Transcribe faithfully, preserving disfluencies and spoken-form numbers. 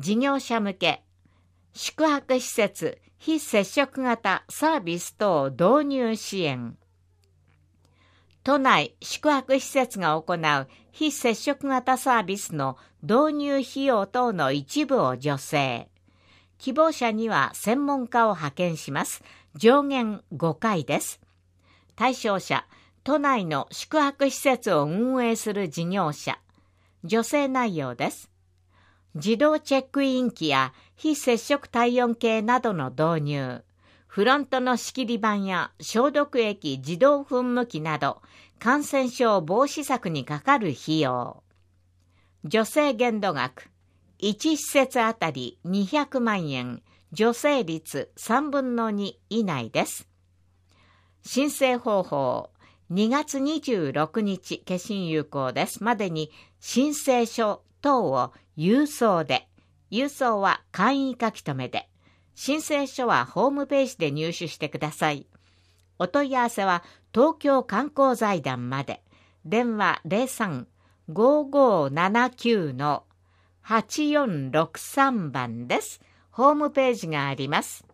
事業者向け宿泊施設非接触型サービス等導入支援。都内宿泊施設が行う非接触型サービスの導入費用等の一部を助成。希望者には専門家を派遣します。上限ごかいです。対象者、都内の宿泊施設を運営する事業者。助成内容です。自動チェックイン機や非接触体温計などの導入。フロントの仕切り板や消毒液自動噴霧器など感染症防止策にかかる費用。助成限度額いち施設あたりにひゃくまんえん、助成率さんぶんのに以内です。申請方法にがつにじゅうろくにち消印有効ですまでに申請書等を郵送で、郵送は簡易書き留めで、申請書はホームページで入手してください。お問い合わせは東京観光財団まで。電話 ゼロさん ごーごーななきゅう はちよんろくさん 番です。ホームページがあります。